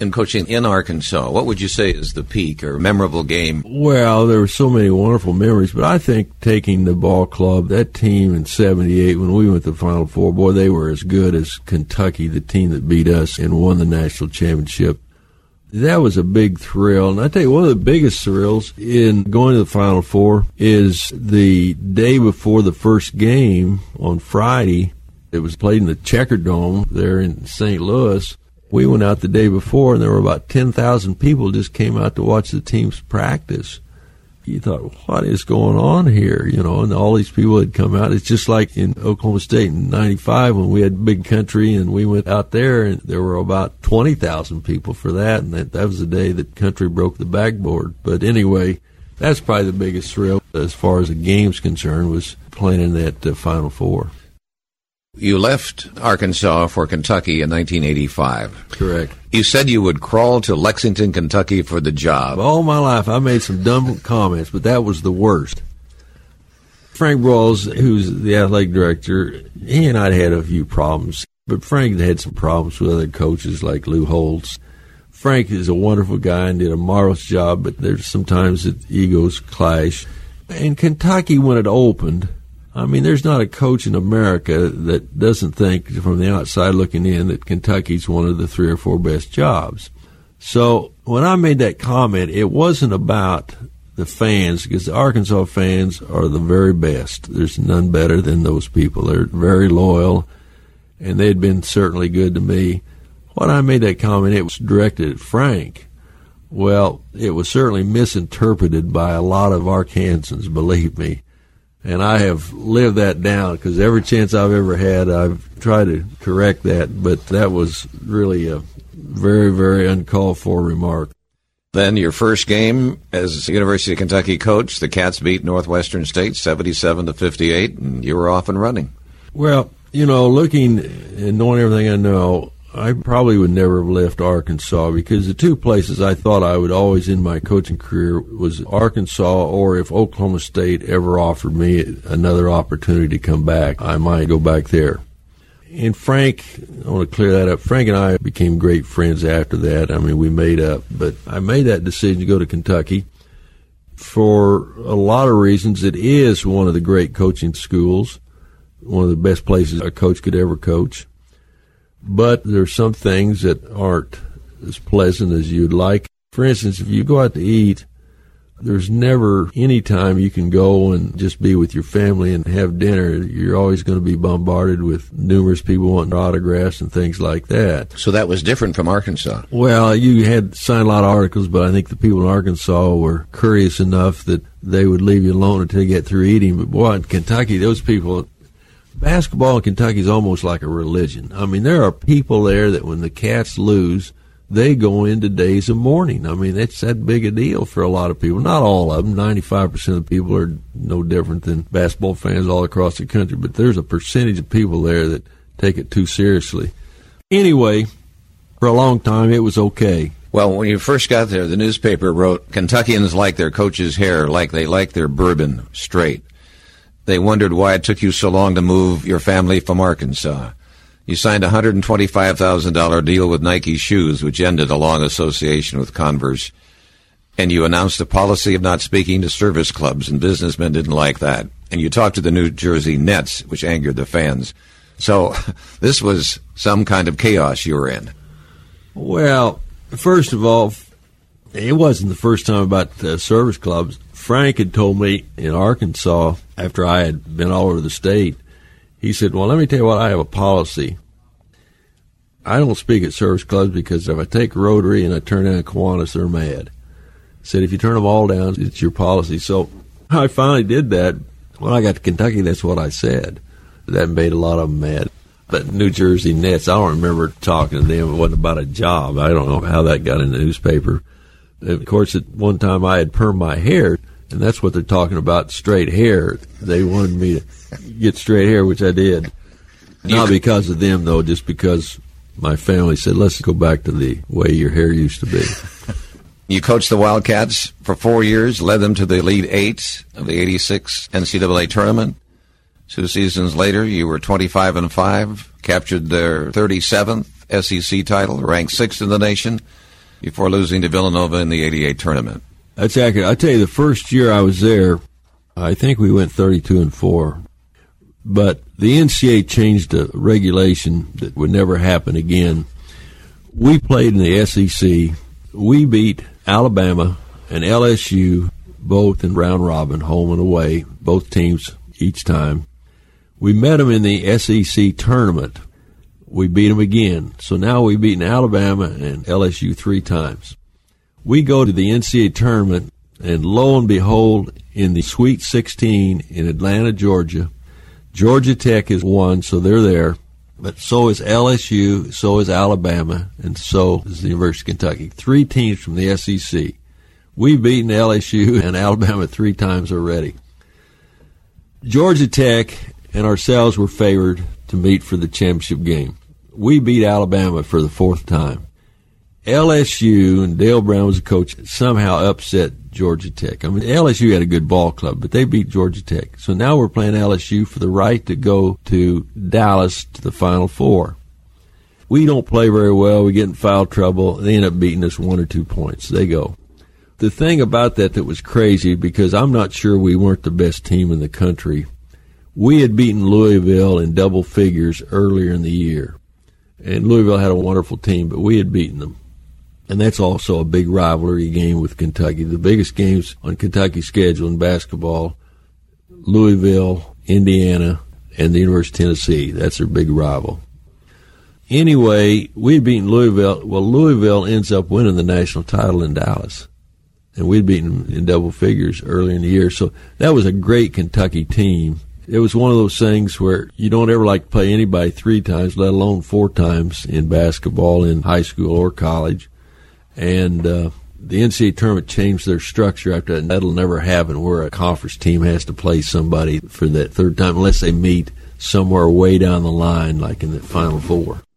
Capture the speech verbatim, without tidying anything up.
in coaching in Arkansas, what would you say is the peak or memorable game? Well, there were so many wonderful memories, but I think taking the ball club, that team in seventy-eight, when we went to the Final Four, boy, they were as good as Kentucky, the team that beat us and won the national championship. That was a big thrill. And I tell you, one of the biggest thrills in going to the Final Four is the day before the first game on Friday. It was played in the Checker Dome there in Saint Louis. We went out the day before, and there were about ten thousand people just came out to watch the teams practice. You thought, what is going on here? You know, and all these people had come out. It's just like in Oklahoma State in ninety-five when we had Big Country, and we went out there, and there were about twenty thousand people for that, and that, that was the day that Country broke the backboard. But anyway, that's probably the biggest thrill as far as the game's concerned, was playing in that uh, Final Four. You left Arkansas for Kentucky in nineteen eighty-five. Correct. You said you would crawl to Lexington, Kentucky for the job. All my life, I made some dumb comments, but that was the worst. Frank Broyles, who's the athletic director, he and I had a few problems, but Frank had some problems with other coaches like Lou Holtz. Frank is a wonderful guy and did a marvelous job, but there's sometimes that egos clash. In Kentucky, when it opened, I mean, there's not a coach in America that doesn't think from the outside looking in that Kentucky's one of the three or four best jobs. So when I made that comment, it wasn't about the fans, because the Arkansas fans are the very best. There's none better than those people. They're very loyal, and they'd been certainly good to me. When I made that comment, it was directed at Frank. Well, it was certainly misinterpreted by a lot of Arkansans, believe me. And I have lived that down, because every chance I've ever had, I've tried to correct that. But that was really a very, very uncalled for remark. Then your first game as University of Kentucky coach, the Cats beat Northwestern State seventy-seven to fifty-eight, and you were off and running. Well, you know, looking and knowing everything I know, I probably would never have left Arkansas, because the two places I thought I would always end my coaching career was Arkansas, or if Oklahoma State ever offered me another opportunity to come back, I might go back there. And Frank, I want to clear that up, Frank and I became great friends after that. I mean, we made up, but I made that decision to go to Kentucky for a lot of reasons. It is one of the great coaching schools, one of the best places a coach could ever coach. But there's some things that aren't as pleasant as you'd like. For instance, if you go out to eat, there's never any time you can go and just be with your family and have dinner. You're always going to be bombarded with numerous people wanting autographs and things like that. So that was different from Arkansas. Well, you had signed a lot of articles, but I think the people in Arkansas were courteous enough that they would leave you alone until you get through eating. But boy, in Kentucky, those people... Basketball in Kentucky is almost like a religion. I mean, there are people there that when the Cats lose, they go into days of mourning. I mean, that's that big a deal for a lot of people. Not all of them. ninety-five percent of the people are no different than basketball fans all across the country. But there's a percentage of people there that take it too seriously. Anyway, for a long time, it was okay. Well, when you first got there, the newspaper wrote, Kentuckians like their coach's hair like they like their bourbon straight. They wondered why it took you so long to move your family from Arkansas. You signed a one hundred twenty-five thousand dollars deal with Nike Shoes, which ended a long association with Converse. And you announced a policy of not speaking to service clubs, and businessmen didn't like that. And you talked to the New Jersey Nets, which angered the fans. So this was some kind of chaos you were in. Well, first of all, it wasn't the first time about uh, service clubs. Frank had told me in Arkansas, after I had been all over the state, he said, well, let me tell you what, I have a policy. I don't speak at service clubs because if I take Rotary and I turn down Kiwanis, they're mad. He said, if you turn them all down, it's your policy. So I finally did that. When I got to Kentucky, that's what I said. That made a lot of them mad. But New Jersey Nets, I don't remember talking to them. It wasn't about a job. I don't know how that got in the newspaper. Of course, at one time I had permed my hair, and that's what they're talking about, straight hair. They wanted me to get straight hair, which I did. Not because of them, though, just because my family said, let's go back to the way your hair used to be. You coached the Wildcats for four years, led them to the Elite Eight of the eighty-six N C double A tournament. Two seasons later, you were twenty-five and five, captured their thirty-seventh S E C title, ranked sixth in the nation. before losing to Villanova in the eighty-eight tournament. That's accurate. I tell you, the first year I was there, I think we went thirty-two and four. But the N C A A changed a regulation that would never happen again. We played in the S E C. We beat Alabama and L S U both in round robin, home and away, both teams each time. We met them in the S E C tournament. We beat them again. So now we've beaten Alabama and L S U three times. We go to the N C A A tournament, and lo and behold, in the Sweet sixteen in Atlanta, Georgia, Georgia Tech is won, so they're there. But so is L S U, so is Alabama, and so is the University of Kentucky. Three teams from the S E C. We've beaten L S U and Alabama three times already. Georgia Tech and ourselves were favored to meet for the championship game. We beat Alabama for the fourth time. L S U, and Dale Brown was the coach, somehow upset Georgia Tech. I mean, L S U had a good ball club, but they beat Georgia Tech. So now we're playing L S U for the right to go to Dallas to the Final Four. We don't play very well. We get in foul trouble. They end up beating us one or two points. They go. The thing about that that was crazy, because I'm not sure we weren't the best team in the country, we had beaten Louisville in double figures earlier in the year. And Louisville had a wonderful team, but we had beaten them. And that's also a big rivalry game with Kentucky. The biggest games on Kentucky's schedule in basketball, Louisville, Indiana, and the University of Tennessee. That's their big rival. Anyway, we had beaten Louisville. Well, Louisville ends up winning the national title in Dallas. And we'd beaten them in double figures earlier in the year. So that was a great Kentucky team. It was one of those things where you don't ever like to play anybody three times, let alone four times in basketball in high school or college. And uh, the N C A A tournament changed their structure after that, and that'll never happen where a conference team has to play somebody for that third time unless they meet somewhere way down the line, like in the Final Four.